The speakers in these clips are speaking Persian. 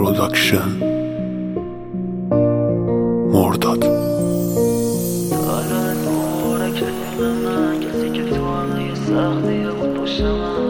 پروداکشن مرداد. کسی که تو همه سختی بود پشت من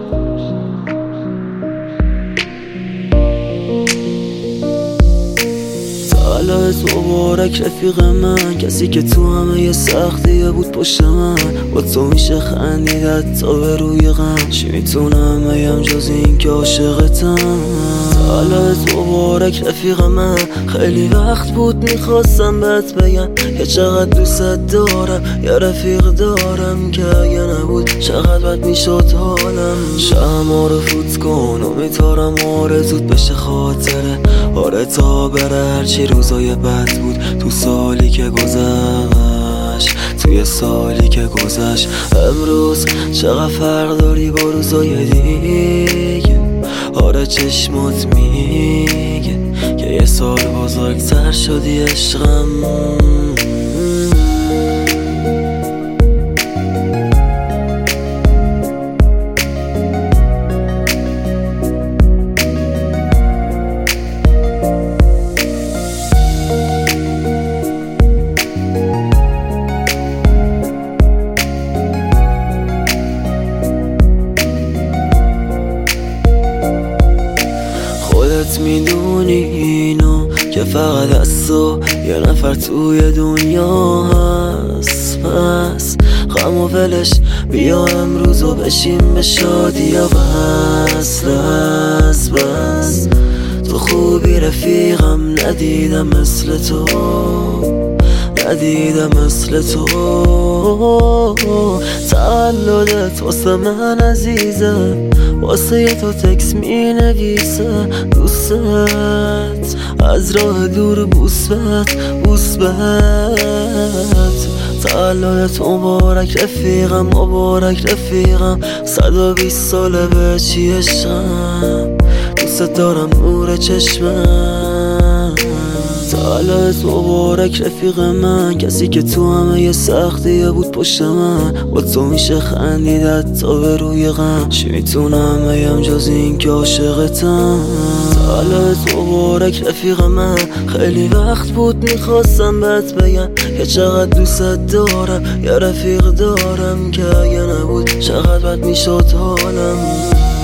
سالت مبارک رفیق من، کسی که تو همه سختی بود پشت من. با تو میشه خندیدت تا به روی غم، چی میتونم بگم جز این که عاشقتم. سالت مبارک رفیق من، خیلی وقت بود میخواستم بهت بگم که چقدر دوست دارم. یه رفیق دارم که اگه نبود چقدر بد میشد حالم. شمع رو فوت کن امیدوارم آرزوت بشه خاطره. آره تا بره هرچی روزای بد بود تو سالی که گذشت، توی سالی که گذشت. امروز چقدر فرق داری با روزای دیگه. آره چشمات میگه که یه سال بزرگتر شدی عشقم. خودت میدونی اینو که فقط از تو یه نفر توی دنیا هست. پس غم و ولش بیا امروز و بشیم به شادی و بس. تو خوبی رفیقم، ندیدم مثل تو، ندیدم مثل تو. تولدت واسه من عزیزه، واسه تو تکس می نویسه دوستت. از راه دور بوس بهت. تولدت مبارک رفیقم، مبارک رفیقم. 120 ساله به چی عشقم، دوست دارم نور چشمم. تولدت مبارک رفیق من، کسی که تو همه سختی بود پشت من. با تو میشه خندیدت تا به روی غم، چی میتونم بگم جز این که عاشقتم. تولدت مبارک رفیق من، خیلی وقت بود میخواستم بهت بگم که چقدر دوست دارم. یه رفیق دارم که اگه نبود چقدر بد میشد حالم.